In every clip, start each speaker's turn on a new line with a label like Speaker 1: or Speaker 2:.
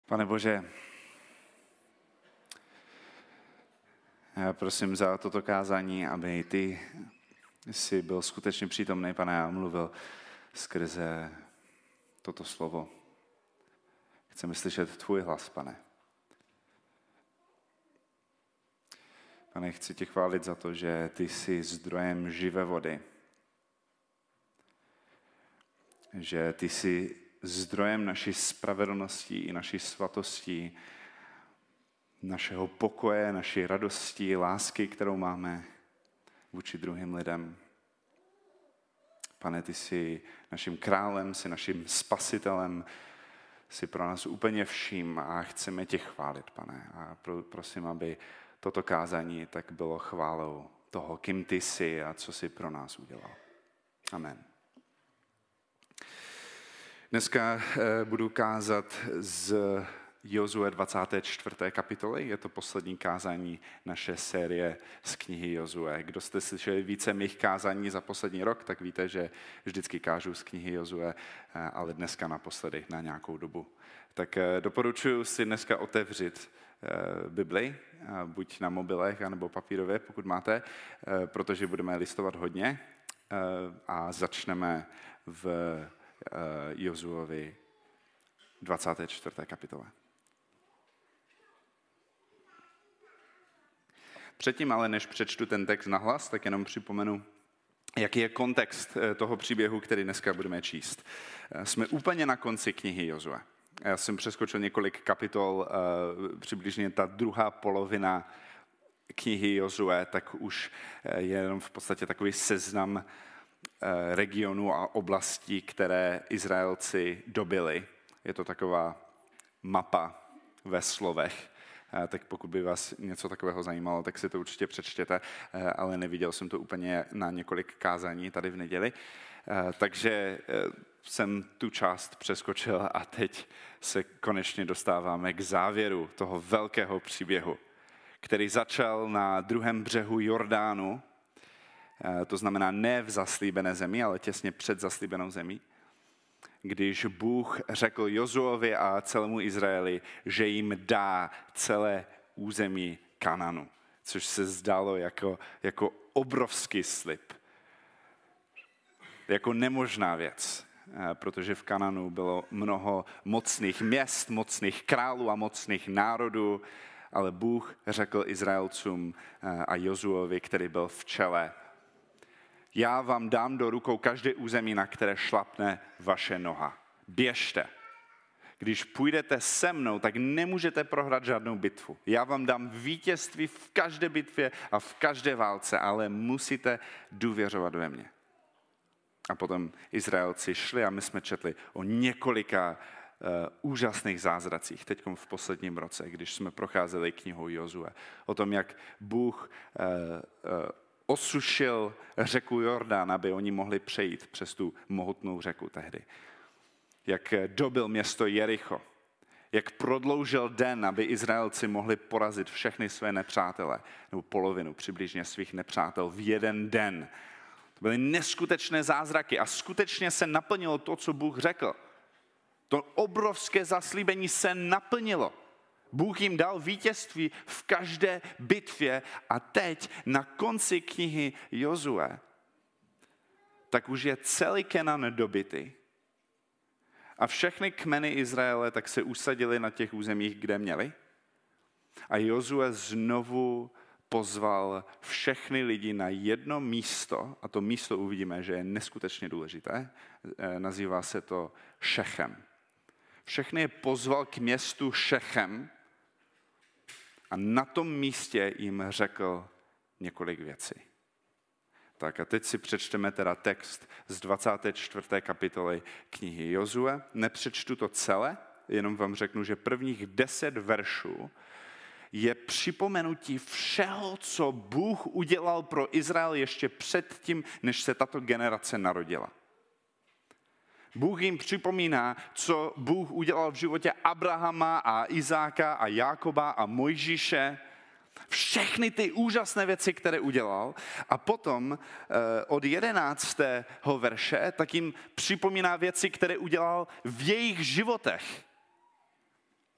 Speaker 1: Pane Bože, já prosím za toto kázání, aby ty jsi byl skutečně přítomný, Pane, a mluvil skrze toto slovo. Chceme slyšet tvůj hlas, Pane. Pane, chci tě chválit za to, že ty jsi zdrojem živé vody. Že ty jsi zdrojem naší spravedlnosti i naší svatosti, našeho pokoje, naší radosti, lásky, kterou máme vůči druhým lidem. Pane, ty jsi naším králem, jsi naším spasitelem, jsi pro nás úplně vším a chceme tě chválit, Pane. A prosím, aby toto kázání tak bylo chválou toho, kým ty jsi a co jsi pro nás udělal. Amen. Dneska budu kázat z Jozue 24. kapitoly. Je to poslední kázání naše série z knihy Jozue. Kdo jste slyšeli více mých kázání za poslední rok, tak víte, že vždycky kážu z knihy Jozue, ale dneska naposledy na nějakou dobu. Tak doporučuji si dneska otevřít Bibli, buď na mobilech, anebo papírově, pokud máte, protože budeme listovat hodně a začneme v Jozuovi 24. kapitole. Předtím ale, než přečtu ten text nahlas, tak jenom připomenu, jaký je kontext toho příběhu, který dneska budeme číst. Jsme úplně na konci knihy Jozue. Já jsem přeskočil několik kapitol, přibližně ta druhá polovina knihy Jozue, tak už je jenom v podstatě takový seznam regionů a oblastí, které Izraelci dobyli. Je to taková mapa ve slovech, tak pokud by vás něco takového zajímalo, tak si to určitě přečtěte, ale neviděl jsem to úplně na několik kázání tady v neděli. Takže jsem tu část přeskočil a teď se konečně dostáváme k závěru toho velkého příběhu, který začal na druhém břehu Jordánu, to znamená ne v zaslíbené zemi, ale těsně před zaslíbenou zemí, když Bůh řekl Jozuovi a celému Izraeli, že jim dá celé území Kananu, což se zdálo jako obrovský slib, jako nemožná věc, protože v Kananu bylo mnoho mocných měst, mocných králů a mocných národů, ale Bůh řekl Izraelcům a Jozuovi, který byl v čele: já vám dám do rukou každé území, na které šlapne vaše noha. Běžte. Když půjdete se mnou, tak nemůžete prohrát žádnou bitvu. Já vám dám vítězství v každé bitvě a v každé válce, ale musíte důvěřovat ve mě. A potom Izraelci šli a my jsme četli o několika úžasných zázracích, teď v posledním roce, když jsme procházeli knihou Jozue. O tom, jak Bůh osušil řeku Jordán, aby oni mohli přejít přes tu mohutnou řeku tehdy. Jak dobyl město Jericho. Jak prodloužil den, aby Izraelci mohli porazit všechny své nepřátele, nebo polovinu přibližně svých nepřátel v jeden den. To byly neskutečné zázraky a skutečně se naplnilo to, co Bůh řekl. To obrovské zaslíbení se naplnilo. Bůh jim dal vítězství v každé bitvě a teď na konci knihy Jozue tak už je celý Kenan dobytý. A všechny kmeny Izraele tak se usadili na těch územích, kde měli. A Jozue znovu pozval všechny lidi na jedno místo, a to místo uvidíme, že je neskutečně důležité, nazývá se to Šechem. Všechny je pozval k městu Šechem a na tom místě jim řekl několik věcí. Tak a teď si přečteme teda text z 24. kapitoly knihy Jozue. Nepřečtu to celé, jenom vám řeknu, že prvních 10 veršů je připomenutí všeho, co Bůh udělal pro Izrael ještě předtím, než se tato generace narodila. Bůh jim připomíná, co Bůh udělal v životě Abrahama a Izáka a Jákoba a Mojžíše. Všechny ty úžasné věci, které udělal. A potom od 11. verše tak jim připomíná věci, které udělal v jejich životech.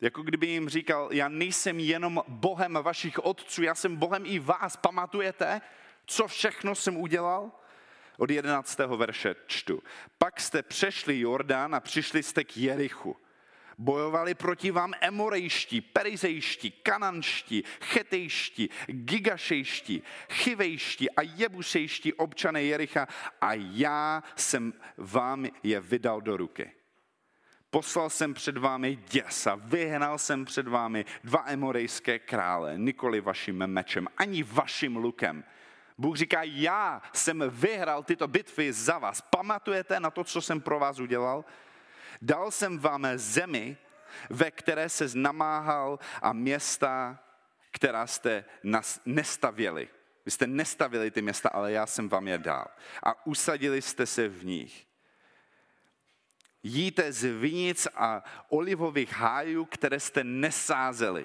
Speaker 1: Jako kdyby jim říkal, já nejsem jenom Bohem vašich otců, já jsem Bohem i vás. Pamatujete, co všechno jsem udělal? Od 11. verše čtu. Pak jste přešli Jordán a přišli jste k Jerichu. Bojovali proti vám Emorejští, Perizejští, Kananští, Chetejští, Gigašejští, Chivejští a Jebusejští občané Jericha a já jsem vám je vydal do ruky. Poslal jsem před vámi děs a vyhnal jsem před vámi 2 emorejské krále, nikoli vaším mečem, ani vaším lukem. Bůh říká, já jsem vyhrál tyto bitvy za vás. Pamatujete na to, co jsem pro vás udělal? Dal jsem vám zemi, ve které se namáhal a města, která jste nestavěli. Vy jste nestavili ty města, ale já jsem vám je dal. A usadili jste se v nich. Jíte z vinic a olivových hájů, které jste nesázeli.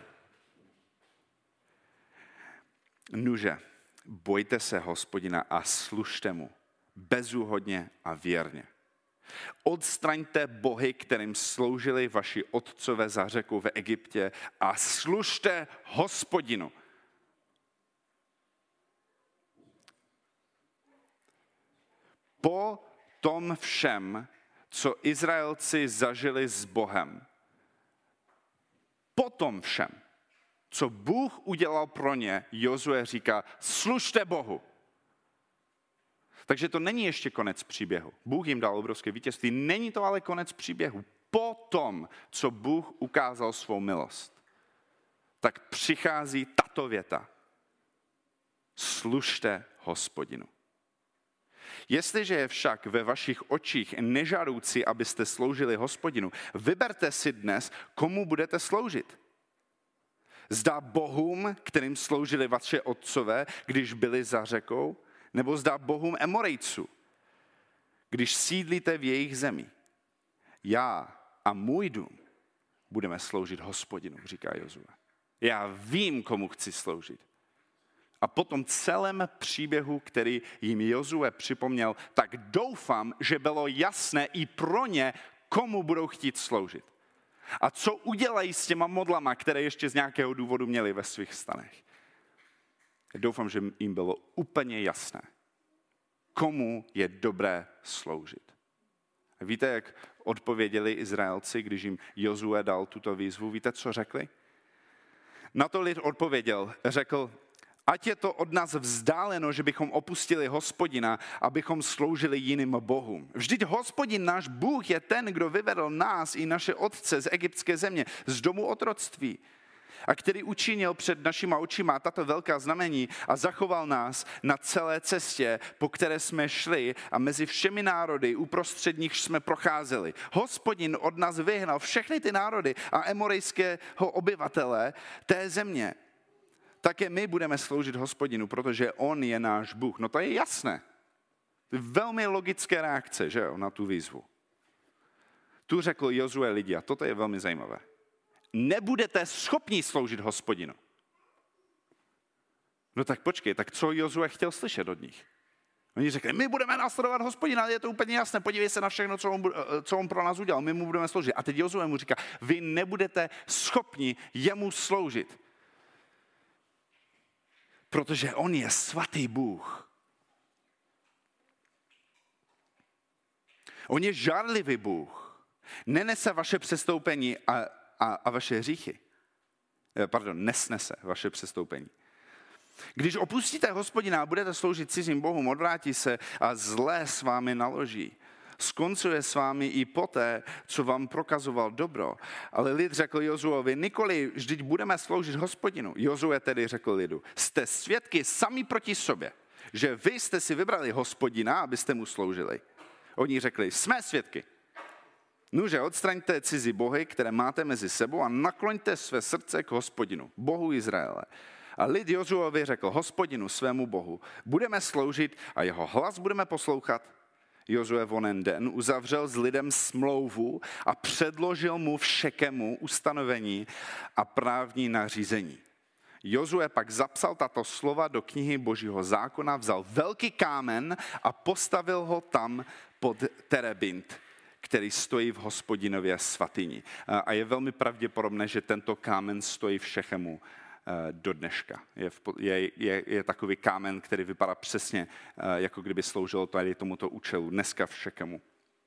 Speaker 1: Nuže, bojte se Hospodina a služte mu bezúhodně a věrně. Odstraňte bohy, kterým sloužili vaši otcové za řekou v Egyptě a služte Hospodinu. Po tom všem, co Izraelci zažili s Bohem, po tom všem, co Bůh udělal pro ně, Jozue říká, služte Bohu. Takže to není ještě konec příběhu. Bůh jim dal obrovské vítězství, není to ale konec příběhu. Po tom, co Bůh ukázal svou milost, tak přichází tato věta. Služte Hospodinu. Jestliže je však ve vašich očích nežádoucí, abyste sloužili Hospodinu, vyberte si dnes, komu budete sloužit. Zda bohům, kterým sloužili vaše otcové, když byli za řekou, nebo zda bohům Emorejců, když sídlíte v jejich zemi. Já a můj dům budeme sloužit Hospodinu, říká Jozue. Já vím, komu chci sloužit. A po tom celém příběhu, který jim Jozue připomněl, tak doufám, že bylo jasné i pro ně, komu budou chtít sloužit. A co udělají s těma modlama, které ještě z nějakého důvodu měli ve svých stanech. Doufám, že jim bylo úplně jasné, komu je dobré sloužit. A víte, jak odpověděli Izraelci, když jim Jozue dal tuto výzvu? Víte, co řekli? Na to lid odpověděl, řekl, ať je to od nás vzdáleno, že bychom opustili Hospodina, abychom sloužili jiným bohům. Vždyť Hospodin náš Bůh je ten, kdo vyvedl nás i naše otce z egyptské země, z domu otroctví, a který učinil před našima očima tato velká znamení a zachoval nás na celé cestě, po které jsme šli a mezi všemi národy, uprostřed nich jsme procházeli. Hospodin od nás vyhnal všechny ty národy a emorejského obyvatele té země. Také my budeme sloužit Hospodinu, protože on je náš Bůh. No to je jasné. Velmi logické reakce, že jo, na tu výzvu. Tu řekl Jozue lidi, a toto je velmi zajímavé. Nebudete schopni sloužit Hospodinu. No tak počkej, tak co Jozue chtěl slyšet od nich? Oni řekli, my budeme následovat Hospodina, je to úplně jasné, podívej se na všechno, co on pro nás udělal, my mu budeme sloužit. A teď Jozue mu říká, vy nebudete schopni jemu sloužit. Protože on je svatý Bůh. On je žárlivý Bůh. Nenese vaše přestoupení a vaše hříchy. Nesnese vaše přestoupení. Když opustíte Hospodina a budete sloužit cizím bohům, odvrátí se a zlé s vámi naloží. Skoncuje s vámi i poté, co vám prokazoval dobro. Ale lid řekl Jozuovi, nikoli, vždyť budeme sloužit Hospodinu. Jozue tedy řekl lidu, jste svědky sami proti sobě, že vy jste si vybrali Hospodina, abyste mu sloužili. Oni řekli, jsme svědky. Nuže, odstraňte cizí bohy, které máte mezi sebou a nakloňte své srdce k Hospodinu, Bohu Izraele. A lid Jozuovi řekl Hospodinu, svému Bohu, budeme sloužit a jeho hlas budeme poslouchat. Jozue v onen den uzavřel s lidem smlouvu a předložil mu všekému ustanovení a právní nařízení. Jozue pak zapsal tato slova do knihy Božího zákona, vzal velký kámen a postavil ho tam pod terebint, který stojí v Hospodinově svatyni. A je velmi pravděpodobné, že tento kámen stojí v Šechemu do dneška. Je takový kámen, který vypadá přesně, jako kdyby sloužil tady tomuto účelu dneska v Šechemu.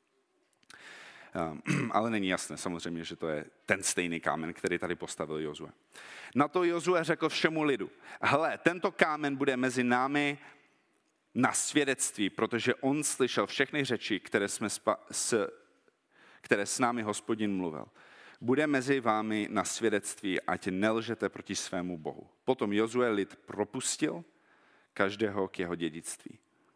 Speaker 1: Ale není jasné samozřejmě, že to je ten stejný kámen, který tady postavil Jozue. Na to Jozue řekl všemu lidu: hele, tento kámen bude mezi námi na svědectví, protože on slyšel všechny řeči, které s námi Hospodin mluvil. Bude mezi vámi na svědectví, ať nelžete proti svému Bohu. Potom Jozue lid propustil každého k jeho dědictví.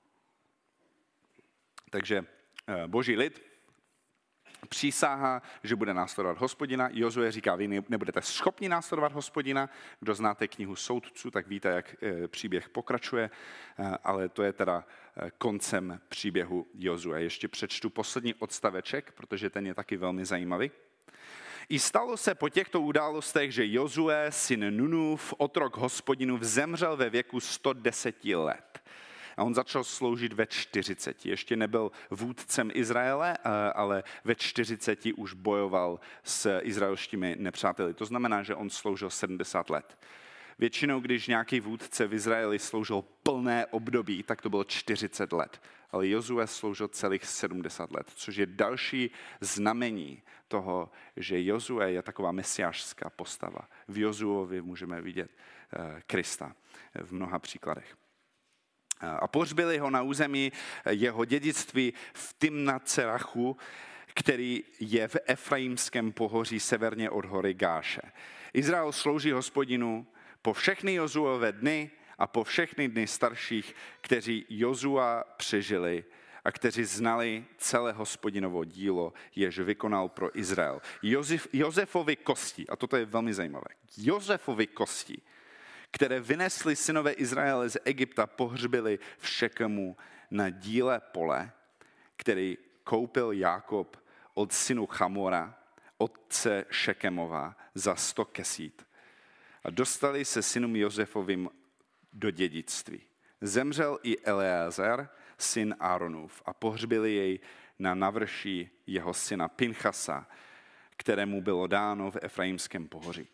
Speaker 1: Takže boží lid přísáhá, že bude následovat Hospodina. Jozue říká, vy nebudete schopni následovat Hospodina. Kdo znáte knihu Soudců, tak víte, jak příběh pokračuje, ale to je teda koncem příběhu Jozue. Ještě přečtu poslední odstaveček, protože ten je taky velmi zajímavý. I stalo se po těchto událostech, že Jozue, syn Nunův, otrok Hospodinův, zemřel ve věku 110 let. A on začal sloužit ve 40. Ještě nebyl vůdcem Izraele, ale ve 40 už bojoval s izraelskými nepřáteli. To znamená, že on sloužil 70 let. Většinou, když nějaký vůdce v Izraeli sloužil plné období, tak to bylo 40 let. Ale Jozue sloužil celých 70 let, což je další znamení toho, že Jozue je taková mesiášská postava. V Jozuovi můžeme vidět Krista v mnoha příkladech. A pohřbili ho na území jeho dědictví v Timnat-Serachu, který je v Efraimském pohoří severně od hory Gáše. Izrael slouží Hospodinu po všechny Jozuové dny a po všechny dny starších, kteří Jozua přežili a kteří znali celé Hospodinovo dílo, jež vykonal pro Izrael. Josefovy kosti, a toto je velmi zajímavé, Josefovy kosti, které vynesli synové Izraele z Egypta, pohřbili v Šekemu na díle pole, který koupil Jákob od synu Chamora, otce Šekemova, za 100 kesít. A dostali se synům Josefovým do dědictví. Zemřel i Eleazar, syn Áronův, a pohřbili jej na navrší jeho syna Pinchasa, kterému bylo dáno v Efraimském pohoří.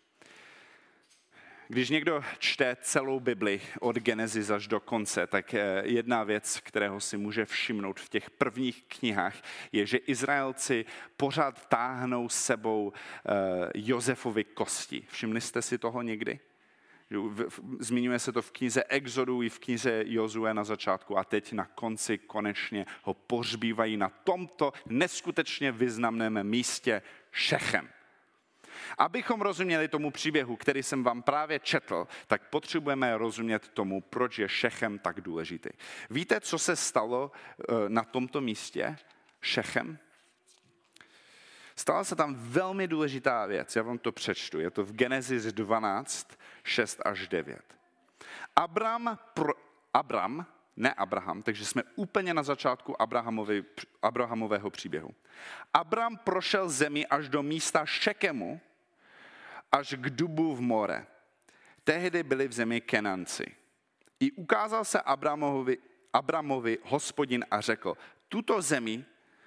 Speaker 1: Když někdo čte celou Bibli od Genesis až do konce, tak jedna věc, kterého si může všimnout v těch prvních knihách, je, že Izraelci pořád táhnou s sebou Josefovy kosti. Všimli jste si toho někdy? Zmiňuje se to v knize Exodu i v knize Jozue na začátku a teď na konci konečně ho pohřbívají na tomto neskutečně významném místě Šechem. Abychom rozuměli tomu příběhu, který jsem vám právě četl, tak potřebujeme rozumět tomu, proč je Šechem tak důležitý. Víte, co se stalo na tomto místě Šechem? Stala se tam velmi důležitá věc, já vám to přečtu, je to v Genesis 12, 6 až 9. Ne Abraham, takže jsme úplně na začátku Abrahamového příběhu. Abram prošel zemi až do místa Šekemu, až k dubu v more. Tehdy byli v zemi Kenanci. I ukázal se Abramovi Hospodin a řekl, tuto zemi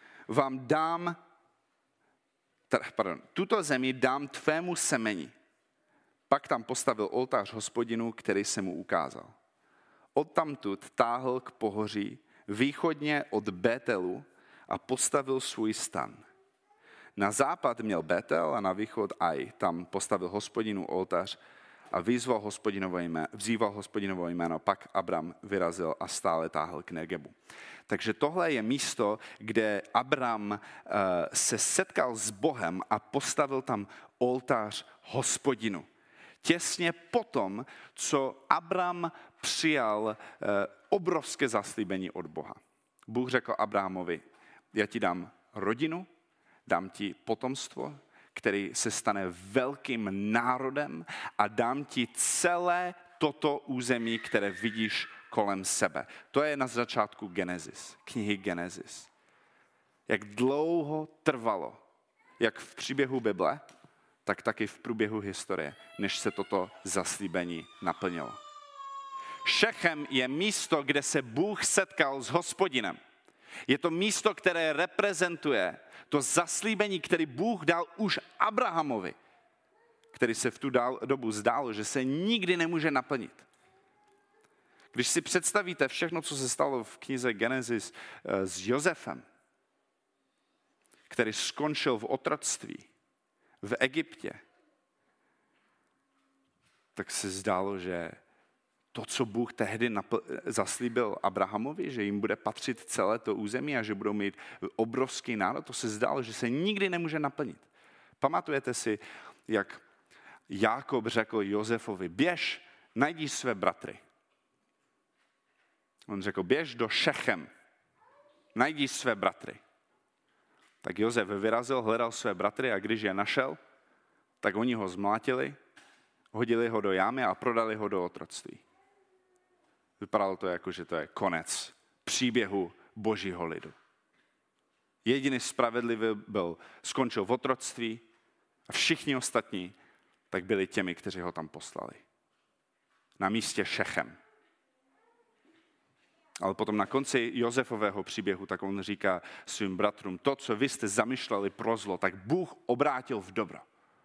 Speaker 1: dám tvému semeni. Pak tam postavil oltář Hospodinu, který se mu ukázal. Odtamtud táhl k pohoří východně od Bételu a postavil svůj stan. Na západ měl Bétel a na východ Aj. Tam postavil Hospodinu oltář a vzýval Hospodinovo jméno. Pak Abram vyrazil a stále táhl k Negebu. Takže tohle je místo, kde Abram se setkal s Bohem a postavil tam oltář Hospodinu. Těsně potom, co Abram přijal obrovské zaslíbení od Boha. Bůh řekl Abrahamovi, já ti dám rodinu, dám ti potomstvo, který se stane velkým národem a dám ti celé toto území, které vidíš kolem sebe. To je na začátku knihy Genesis. Jak dlouho trvalo, jak v příběhu Bible, tak taky v průběhu historie, než se toto zaslíbení naplnilo. Šechem je místo, kde se Bůh setkal s Hospodinem. Je to místo, které reprezentuje to zaslíbení, který Bůh dal už Abrahamovi, který se v tu dobu zdálo, že se nikdy nemůže naplnit. Když si představíte všechno, co se stalo v knize Genesis s Josefem, který skončil v otroctví v Egyptě, tak se zdálo, že to, co Bůh tehdy zaslíbil Abrahamovi, že jim bude patřit celé to území a že budou mít obrovský národ, to se zdálo, že se nikdy nemůže naplnit. Pamatujete si, jak Jákob řekl Josefovi, běž, najdi své bratry. On řekl, běž do Šechem, najdi své bratry. Tak Josef vyrazil, hledal své bratry a když je našel, tak oni ho zmlátili, hodili ho do jámy a prodali ho do otroctví. Vypadalo to jako, že to je konec příběhu Božího lidu. Jediný spravedlivý skončil v otroctví a všichni ostatní tak byli těmi, kteří ho tam poslali. Na místě Šechem. Ale potom na konci Josefového příběhu, tak on říká svým bratrům, to, co vy jste zamýšleli pro zlo, tak Bůh obrátil v dobro.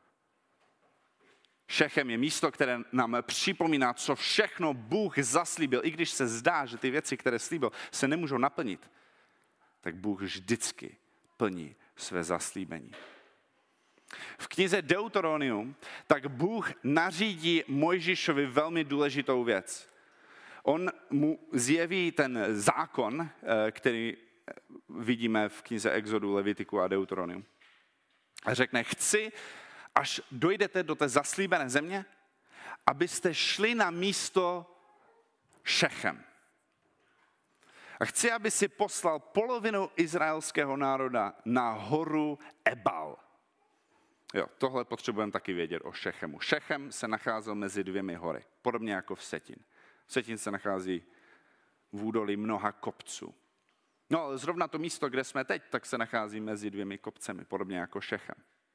Speaker 1: Šechem je místo, které nám připomíná, co všechno Bůh zaslíbil. I když se zdá, že ty věci, které slíbil, se nemůžou naplnit, tak Bůh vždycky plní své zaslíbení. V knize Deuteronomium tak Bůh nařídí Mojžíšovi velmi důležitou věc. On mu zjeví ten zákon, který vidíme v knize Exodu, Levitiku a Deuteronomium. A řekne, chci, až dojdete do té zaslíbené země, abyste šli na místo Šechem. A chci, aby si poslal polovinu izraelského národa na horu Ebal. Jo, tohle potřebujeme taky vědět o Šechemu. Šechem se nacházel mezi dvěmi hory, podobně jako v Setin. Setin se nachází v údolí mnoha kopců. No, ale zrovna to místo, kde jsme teď, tak se nachází mezi dvěmi kopcemi, podobně jako Šechem.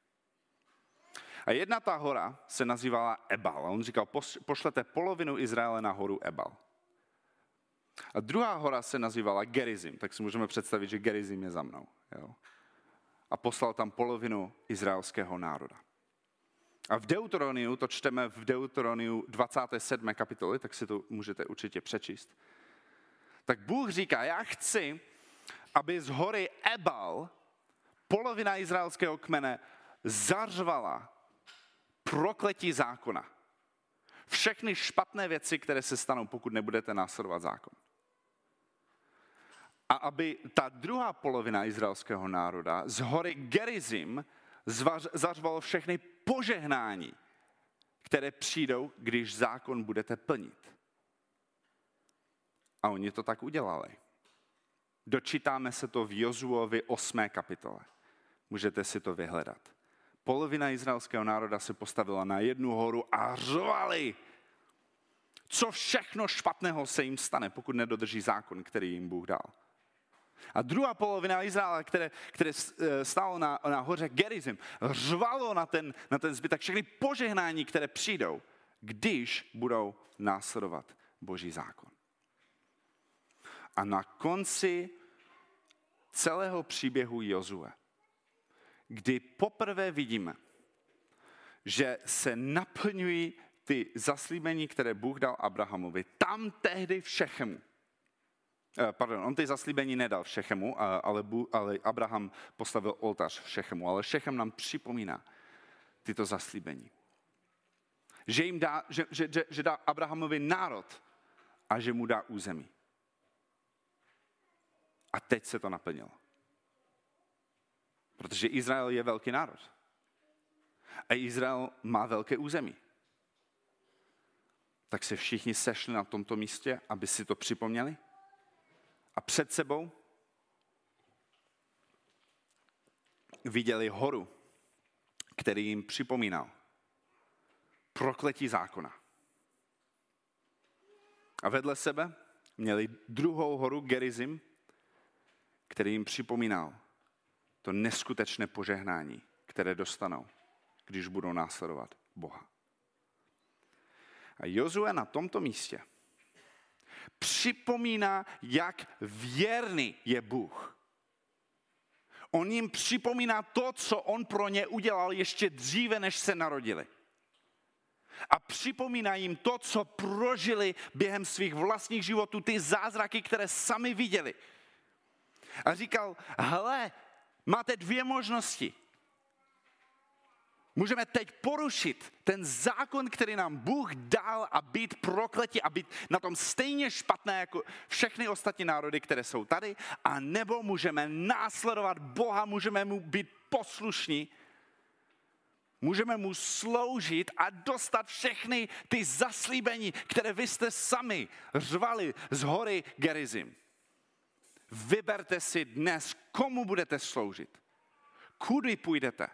Speaker 1: A jedna ta hora se nazývala Ebal. A on říkal, pošlete polovinu Izraele na horu Ebal. A druhá hora se nazývala Gerizim. Tak si můžeme představit, že Gerizim je za mnou. Jo? A poslal tam polovinu izraelského národa. A v Deuteroniu, to čteme v Deuteroniu 27. kapitoly, tak si to můžete určitě přečíst. Tak Bůh říká, já chci, aby z hory Ebal polovina izraelského kmene zařvala prokletí zákona. Všechny špatné věci, které se stanou, pokud nebudete následovat zákon. A aby ta druhá polovina izraelského národa z hory Gerizim zařvalo všechny požehnání, které přijdou, když zákon budete plnit. A oni to tak udělali. Dočítáme se to v Jozuovi 8. kapitole. Můžete si to vyhledat. Polovina izraelského národa se postavila na jednu horu a řvali, co všechno špatného se jim stane, pokud nedodrží zákon, který jim Bůh dal. A druhá polovina Izraele, které stálo na hoře Gerizim, řvalo na ten zbytek všechny požehnání, které přijdou, když budou následovat Boží zákon. A na konci celého příběhu Jozue, kdy poprvé vidíme, že se naplňují ty zaslíbení, které Bůh dal Abrahamovi, tam tehdy v Šechemu. On ty zaslíbení nedal v Šechemu, ale Abraham postavil oltář v Šechemu, ale Šechem nám připomíná tyto zaslíbení. Že jim dá, že dá Abrahamovi národ a že mu dá území. A teď se to naplnilo. Protože Izrael je velký národ. A Izrael má velké území. Tak se všichni sešli na tomto místě, aby si to připomněli. A před sebou viděli horu, který jim připomínal prokletí zákona. A vedle sebe měli druhou horu Gerizim, který jim připomínal to neskutečné požehnání, které dostanou, když budou následovat Boha. A Jozue na tomto místě Připomíná, jak věrný je Bůh. On jim připomíná to, co on pro ně udělal ještě dříve, než se narodili. A připomíná jim to, co prožili během svých vlastních životů, ty zázraky, které sami viděli. A říkal, hele, máte dvě možnosti. Můžeme teď porušit ten zákon, který nám Bůh dal a být prokletí a být na tom stejně špatné jako všechny ostatní národy, které jsou tady, a nebo můžeme následovat Boha, můžeme mu být poslušní, můžeme mu sloužit a dostat všechny ty zaslíbení, které vy jste sami řvali z hory Gerizim. Vyberte si dnes, komu budete sloužit, kudy půjdete.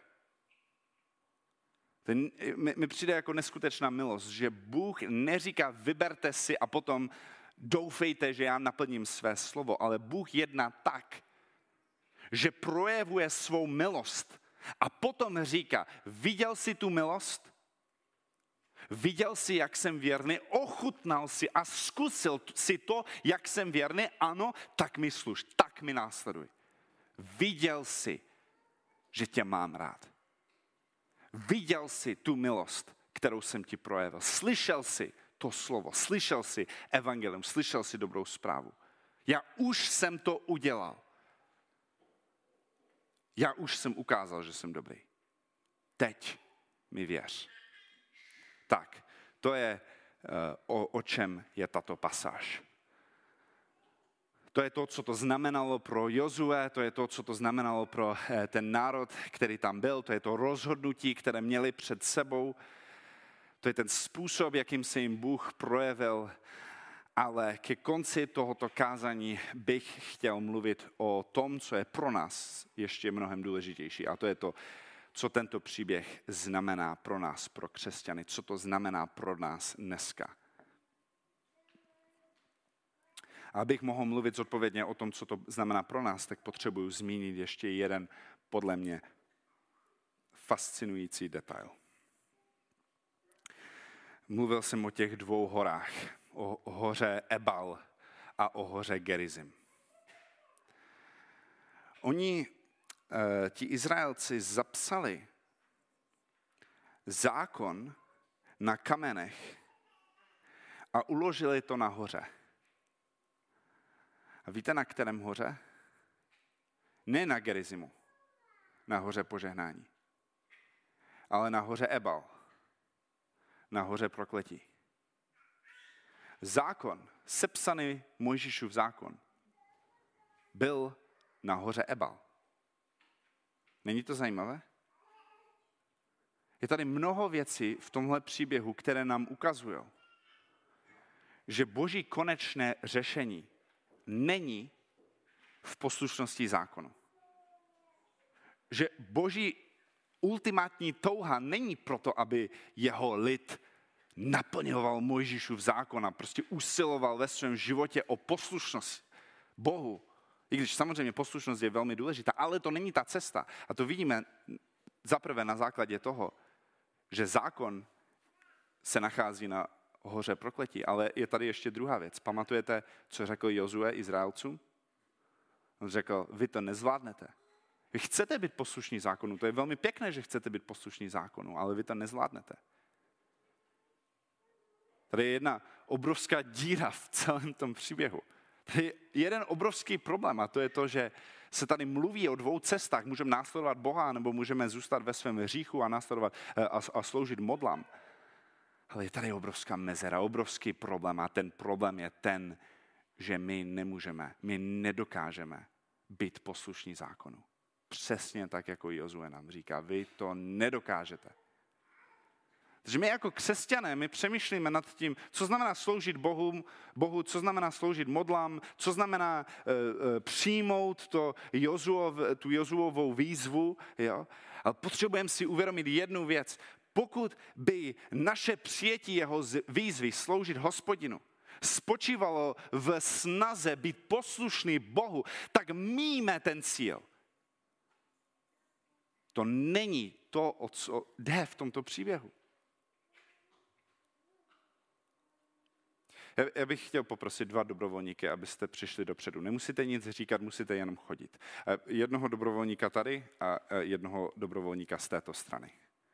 Speaker 1: Mi přijde jako neskutečná milost, že Bůh neříká vyberte si a potom doufejte, že já naplním své slovo, ale Bůh jedná tak, že projevuje svou milost a potom říká, viděl jsi tu milost? Viděl jsi, jak jsem věrný? Ochutnal si a zkusil si to, jak jsem věrný? Ano, tak mi služ, tak mi následuj. Viděl jsi, že tě mám rád. Viděl jsi tu milost, kterou jsem ti projevil. Slyšel jsi to slovo, slyšel jsi evangelium, slyšel jsi dobrou zprávu. Já už jsem to udělal. Já už jsem ukázal, že jsem dobrý. Teď mi věř. Tak, to je, o čem je tato pasáž. To je to, co to znamenalo pro Jozue, to je to, co to znamenalo pro ten národ, který tam byl, to je to rozhodnutí, které měli před sebou. To je ten způsob, jakým se jim Bůh projevil, ale ke konci tohoto kázání bych chtěl mluvit o tom, co je pro nás ještě mnohem důležitější, a to je to, co tento příběh znamená pro nás, pro křesťany, co to znamená pro nás dneska. A abych mohl mluvit zodpovědně o tom, co to znamená pro nás, tak potřebuji zmínit ještě jeden, podle mě, fascinující detail. Mluvil jsem o těch dvou horách, o hoře Ebal a o hoře Gerizim. Oni, ti Izraelci, zapsali zákon na kamenech a uložili to na hoře. A víte, na kterém hoře? Ne na Gerizimu, na hoře požehnání, ale na hoře Ebal, na hoře prokletí. Zákon, sepsaný Mojžíšův zákon, byl na hoře Ebal. Není to zajímavé? Je tady mnoho věcí v tomhle příběhu, které nám ukazují, že Boží konečné řešení není v poslušnosti zákonu. Že Boží ultimátní touha není proto, aby jeho lid naplňoval Mojžíšův zákon a prostě usiloval ve svém životě o poslušnost Bohu. I když samozřejmě poslušnost je velmi důležitá, ale to není ta cesta. A to vidíme zaprvé na základě toho, že zákon se nachází na hoře prokletí. Ale je tady ještě druhá věc. Pamatujete, co řekl Jozue Izraelcům? On řekl, vy to nezvládnete. Vy chcete být poslušní zákonu. To je velmi pěkné, že chcete být poslušní zákonu, ale vy to nezvládnete. Tady je jedna obrovská díra v celém tom příběhu. Tady je jeden obrovský problém a to je to, že se tady mluví o dvou cestách. Můžeme následovat Boha, nebo můžeme zůstat ve svém hříchu a následovat a sloužit modlám. Ale je tady obrovská mezera, obrovský problém a ten problém je ten, že my nedokážeme být poslušní zákonu. Přesně tak, jako Jozue nám říká, vy to nedokážete. Takže my jako křesťané, my přemýšlíme nad tím, co znamená sloužit Bohu, co znamená sloužit modlám, co znamená přijmout tu Jozuovou výzvu. Jo? Ale potřebujeme si uvědomit jednu věc. Pokud by naše přijetí jeho výzvy sloužit Hospodinu spočívalo v snaze být poslušný Bohu, tak míme ten cíl. To není to, o co jde v tomto příběhu. Já bych chtěl poprosit 2 dobrovolníky, abyste přišli dopředu. Nemusíte nic říkat, musíte jenom chodit. Jednoho dobrovolníka tady a jednoho dobrovolníka z této strany.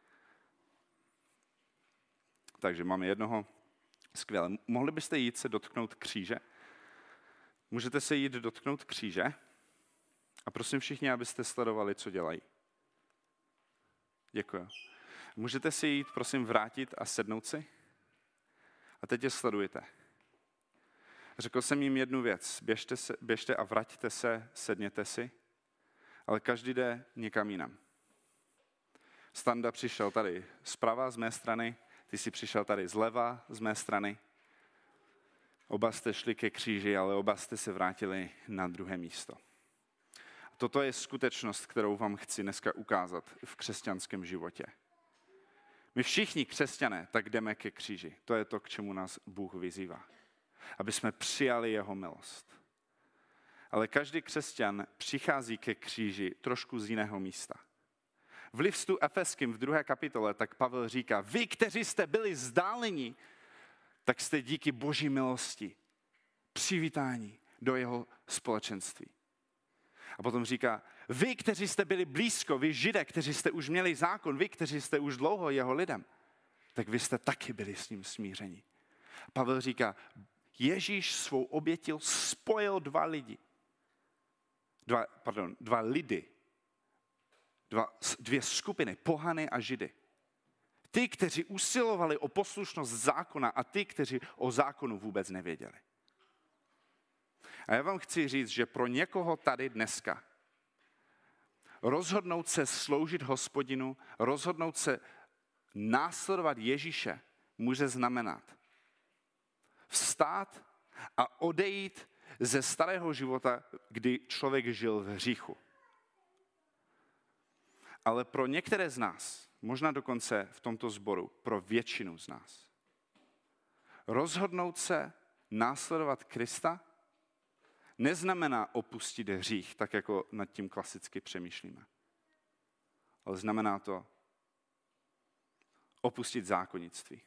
Speaker 1: Takže máme jednoho. Skvěle. Mohli byste jít se dotknout kříže? Můžete se jít dotknout kříže? A prosím všichni, abyste sledovali, co dělají. Děkuji. Můžete si jít, prosím, vrátit a sednout si? A teď je sledujte. Řekl jsem jim jednu věc. Běžte a vraťte se, sedněte si, ale každý jde někam jinam. Standa přišel tady zprava z mé strany, ty jsi přišel tady zleva z mé strany. Oba jste šli ke kříži, ale oba jste se vrátili na druhé místo. Toto je skutečnost, kterou vám chci dneska ukázat v křesťanském životě. My všichni křesťané tak jdeme ke kříži. To je to, k čemu nás Bůh vyzývá. Aby jsme přijali jeho milost. Ale každý křesťan přichází ke kříži trošku z jiného místa. V listu Efeským v 2. kapitole tak Pavel říká, vy, kteří jste byli vzdáleni, tak jste díky Boží milosti přivítáni do jeho společenství. A potom říká, vy, kteří jste byli blízko, vy Židé, kteří jste už měli zákon, vy, kteří jste už dlouho jeho lidem, tak vy jste taky byli s ním smířeni. Pavel říká, Ježíš svou obětí spojil dva lidi. Dvě skupiny, pohany a Židy. Ty, kteří usilovali o poslušnost zákona a ty, kteří o zákonu vůbec nevěděli. A já vám chci říct, že pro někoho tady dneska rozhodnout se sloužit Hospodinu, rozhodnout se následovat Ježíše může znamenat vstát a odejít ze starého života, kdy člověk žil v hříchu. Ale pro některé z nás, možná dokonce v tomto sboru, pro většinu z nás, rozhodnout se následovat Krista neznamená opustit hřích, tak jako nad tím klasicky přemýšlíme. Ale znamená to opustit zákonnictví.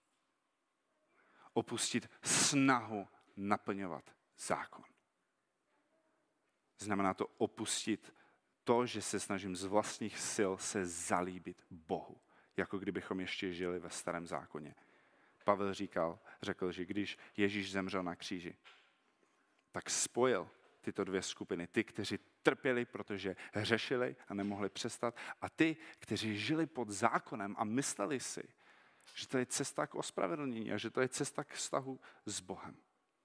Speaker 1: Opustit snahu naplňovat zákon. Znamená to opustit to, že se snažím z vlastních sil se zalíbit Bohu, jako kdybychom ještě žili ve starém zákoně. Pavel řekl, že když Ježíš zemřel na kříži, tak spojil tyto dvě skupiny. Ty, kteří trpěli, protože hřešili a nemohli přestat, a ty, kteří žili pod zákonem a mysleli si, že to je cesta k ospravedlnění a že to je cesta k vztahu s Bohem.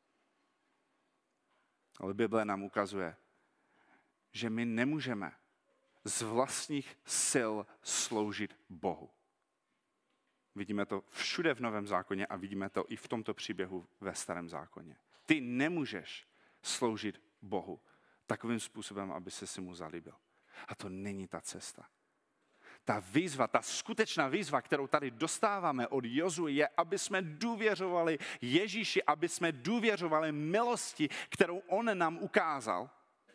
Speaker 1: Ale Bible nám ukazuje, že my nemůžeme z vlastních sil sloužit Bohu. Vidíme to všude v Novém zákoně a vidíme to i v tomto příběhu ve Starém zákoně. Ty nemůžeš sloužit Bohu takovým způsobem, aby se si mu zalíbil. A to není ta cesta. Ta výzva, ta skutečná výzva, kterou tady dostáváme od Jozue, je, aby jsme důvěřovali Ježíši, aby jsme důvěřovali milosti, kterou on nám ukázal.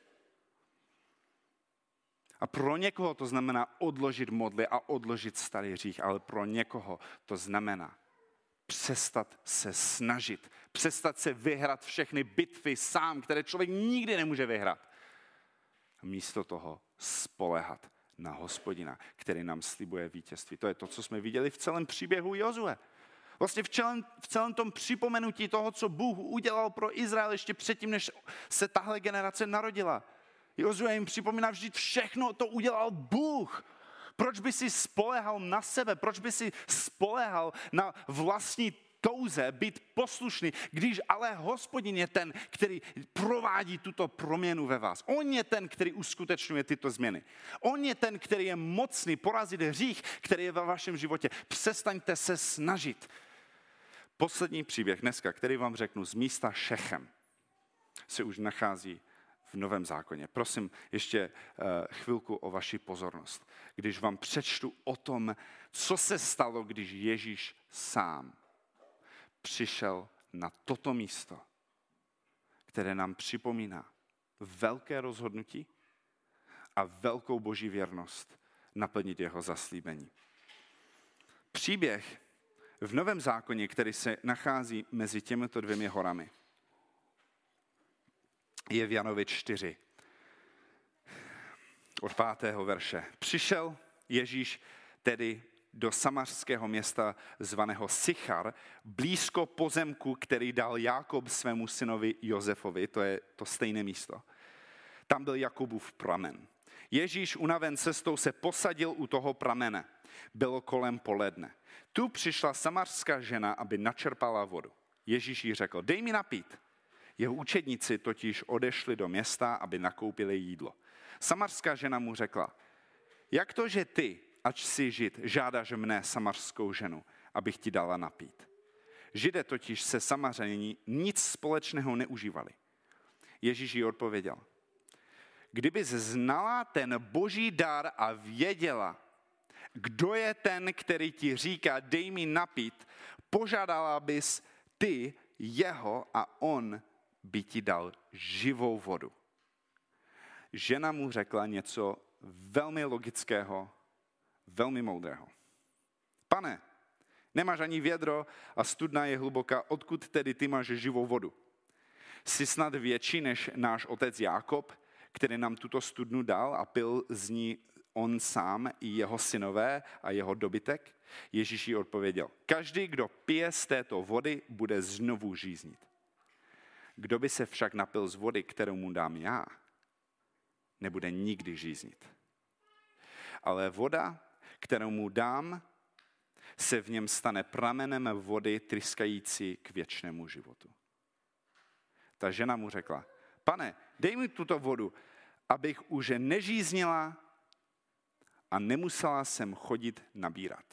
Speaker 1: A pro někoho to znamená odložit modly a odložit starý hřích, ale pro někoho to znamená přestat se snažit, přestat se vyhrát všechny bitvy sám, které člověk nikdy nemůže vyhrát. A místo toho spoléhat na Hospodina, který nám slibuje vítězství. To je to, co jsme viděli v celém příběhu Jozue. Vlastně v celém tom připomenutí toho, co Bůh udělal pro Izrael ještě předtím, než se tahle generace narodila. Jozue jim připomíná, vždyť všechno to udělal Bůh. Proč by si spoléhal na sebe? Proč by si spoléhal na vlastní touze být poslušný, když ale Hospodin je ten, který provádí tuto proměnu ve vás. On je ten, který uskutečňuje tyto změny. On je ten, který je mocný porazit hřích, který je ve vašem životě. Přestaňte se snažit. Poslední příběh dneska, který vám řeknu z místa Šechem, se už nachází v Novém zákoně. Prosím ještě chvilku o vaši pozornost, když vám přečtu o tom, co se stalo, když Ježíš sám přišel na toto místo, které nám připomíná velké rozhodnutí a velkou boží věrnost naplnit jeho zaslíbení. Příběh v Novém zákoně, který se nachází mezi těmito dvěmi horami, je v Janovi 4. Od 5. verše. Přišel Ježíš tedy do samařského města zvaného Sychar, blízko pozemku, který dal Jákob svému synovi Josefovi, to je to stejné místo. Tam byl Jakobův pramen. Ježíš unaven cestou se posadil u toho pramene. Bylo kolem poledne. Tu přišla samařská žena, aby načerpala vodu. Ježíš jí řekl, dej mi napít. Jeho učedníci totiž odešli do města, aby nakoupili jídlo. Samařská žena mu řekla, jak to, že ty, ač jsi Žid, žádáš mne, samařskou ženu, abych ti dala napít. Židé totiž se Samařani nic společného neužívali. Ježíš jí odpověděl, kdybys znala ten boží dar a věděla, kdo je ten, který ti říká, dej mi napít, požádala bys ty jeho a on by ti dal živou vodu. Žena mu řekla něco velmi logického, velmi moudrého. Pane, nemáš ani vědro a studna je hluboká, odkud tedy ty máš živou vodu? Jsi snad větší než náš otec Jákob, který nám tuto studnu dal a pil z ní on sám i jeho synové a jeho dobytek? Ježíš jí odpověděl, každý, kdo pije z této vody, bude znovu žíznit. Kdo by se však napil z vody, kterou mu dám já, nebude nikdy žíznit. Ale voda, kterou mu dám, se v něm stane pramenem vody tryskající k věčnému životu. Ta žena mu řekla, pane, dej mi tuto vodu, abych už nežíznila a nemusela jsem chodit nabírat.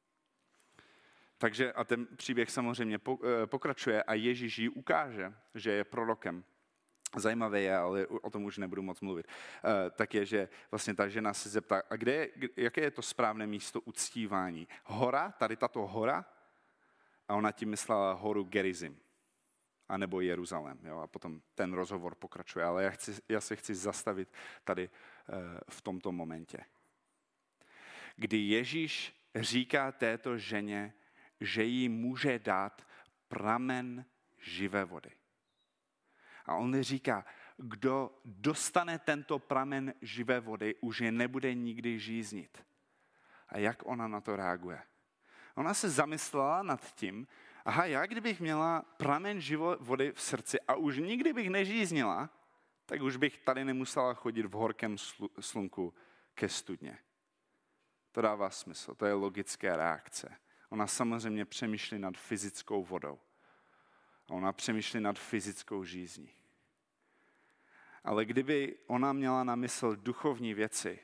Speaker 1: Takže a ten příběh samozřejmě pokračuje a Ježíš jí ukáže, že je prorokem. Zajímavé je, ale o tom už nebudu moc mluvit, tak je, že vlastně ta žena se zeptá, a jaké je to správné místo uctívání? Hora, tady tato hora, a ona tím myslela horu Gerizim, anebo Jeruzalém. Jo? A potom ten rozhovor pokračuje, ale já se chci zastavit tady v tomto momentě. Kdy Ježíš říká této ženě, že jí může dát pramen živé vody. A on říká, kdo dostane tento pramen živé vody, už je nebude nikdy žíznit. A jak ona na to reaguje? Ona se zamyslela nad tím, aha, já kdybych měla pramen živé vody v srdci a už nikdy bych nežíznila, tak už bych tady nemusela chodit v horkém slunku ke studně. To dává smysl, to je logická reakce. Ona samozřejmě přemýšlí nad fyzickou vodou. A ona přemýšlí nad fyzickou žízní. Ale kdyby ona měla na mysl duchovní věci,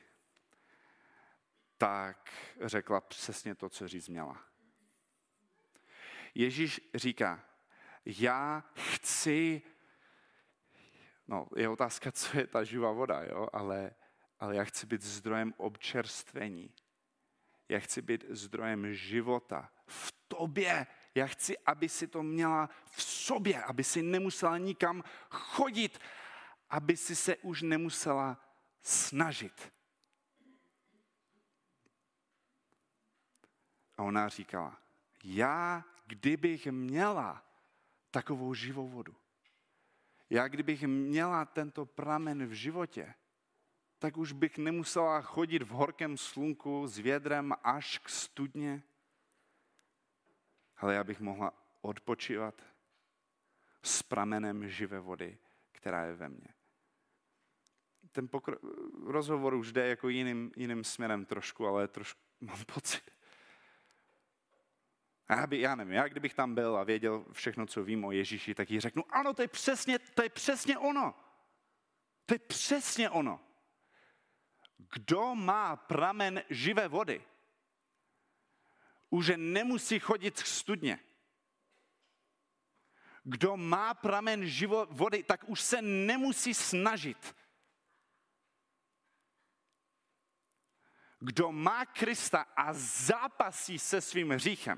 Speaker 1: tak řekla přesně to, co říct měla. Ježíš říká, já chci, je otázka, co je ta živá voda, jo? Ale já chci být zdrojem občerstvení. Já chci být zdrojem života v tobě. Já chci, aby si to měla v sobě, aby si nemusela nikam chodit, aby si se už nemusela snažit. A ona říkala, já kdybych měla takovou živou vodu, já kdybych měla tento pramen v životě, tak už bych nemusela chodit v horkém slunku s vědrem až k studně, ale já bych mohla odpočívat s pramenem živé vody, která je ve mně. Ten rozhovor už jde jako jiným směrem trošku, ale trošku mám pocit. Já nevím, já kdybych tam byl a věděl všechno, co vím o Ježíši, tak jí řeknu, ano, to je přesně ono. To je přesně ono. Kdo má pramen živé vody, už nemusí chodit k studně. Kdo má pramen živé vody, tak už se nemusí snažit. Kdo má Krista a zápasí se svým hříchem,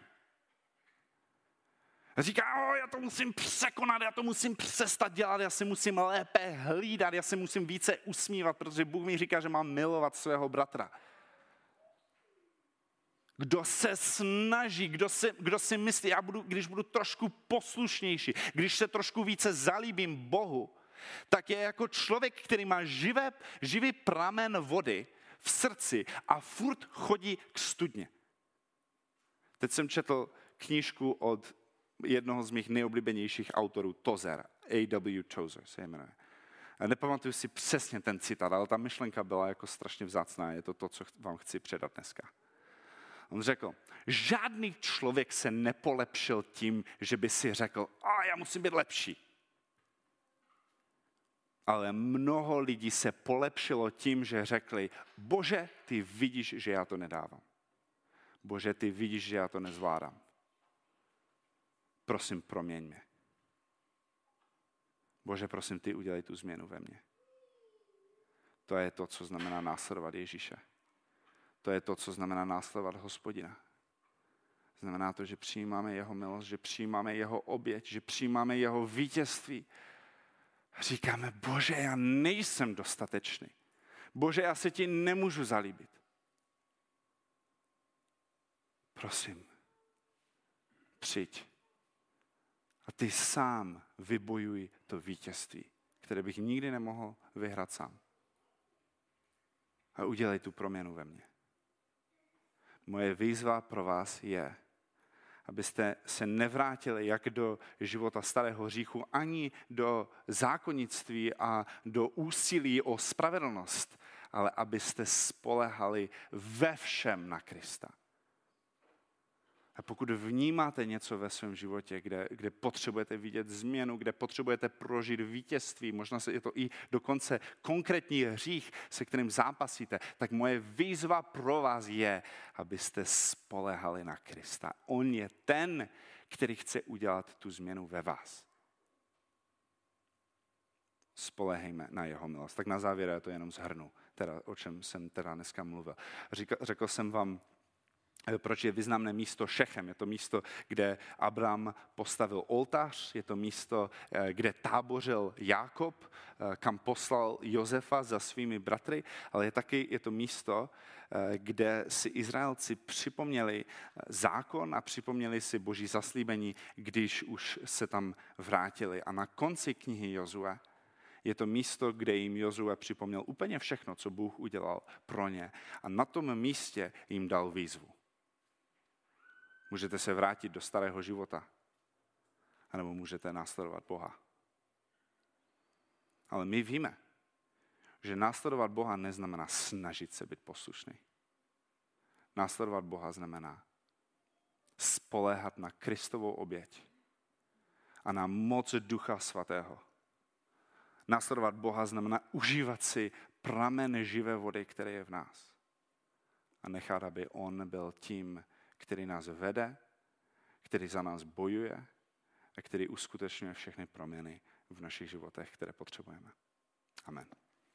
Speaker 1: říká, já to musím překonat, já to musím přestat dělat, já se musím lépe hlídat, já se musím více usmívat, protože Bůh mi říká, že mám milovat svého bratra. Kdo se snaží, kdo si myslí, když budu trošku poslušnější, když se trošku více zalíbím Bohu, tak je jako člověk, který má živý pramen vody v srdci a furt chodí k studně. Teď jsem četl knížku od jednoho z mých nejoblíbenějších autorů, Tozer, A.W. Tozer se jmenuje. A nepamatuju si přesně ten citát, ale ta myšlenka byla jako strašně vzácná, je to, co vám chci předat dneska. On řekl, žádný člověk se nepolepšil tím, že by si řekl, já musím být lepší. Ale mnoho lidí se polepšilo tím, že řekli, Bože, ty vidíš, že já to nedávám. Bože, ty vidíš, že já to nezvládám. Prosím, proměň mě. Bože, prosím, ty udělej tu změnu ve mně. To je to, co znamená následovat Ježíše. To je to, co znamená následovat Hospodina. Znamená to, že přijímáme jeho milost, že přijímáme jeho oběť, že přijímáme jeho vítězství. Říkáme, Bože, já nejsem dostatečný. Bože, já se ti nemůžu zalíbit. Prosím, přijď. A ty sám vybojuj to vítězství, které bych nikdy nemohl vyhrát sám. A udělej tu proměnu ve mně. Moje výzva pro vás je, abyste se nevrátili jak do života starého hříchu, ani do zákonnictví a do úsilí o spravedlnost, ale abyste spolehali ve všem na Krista. A pokud vnímáte něco ve svém životě, kde potřebujete vidět změnu, kde potřebujete prožít vítězství, možná je to i dokonce konkrétní hřích, se kterým zápasíte, tak moje výzva pro vás je, abyste spolehali na Krista. On je ten, který chce udělat tu změnu ve vás. Spolehejme na jeho milost. Tak na závěr já to jenom shrnu, o čem jsem dneska mluvil. Řekl jsem vám, proč je významné místo Šechem. Je to místo, kde Abraham postavil oltář, je to místo, kde tábořil Jákob, kam poslal Josefa za svými bratry, ale je to místo, kde si Izraelci připomněli zákon a připomněli si Boží zaslíbení, když už se tam vrátili. A na konci knihy Jozue je to místo, kde jim Jozue připomněl úplně všechno, co Bůh udělal pro ně. A na tom místě jim dal výzvu. Můžete se vrátit do starého života, anebo můžete následovat Boha. Ale my víme, že následovat Boha neznamená snažit se být poslušný. Následovat Boha znamená spoléhat na Kristovou oběť a na moc Ducha Svatého. Následovat Boha znamená užívat si pramen živé vody, který je v nás. A nechat, aby on byl tím, který nás vede, který za nás bojuje a který uskutečňuje všechny proměny v našich životech, které potřebujeme. Amen.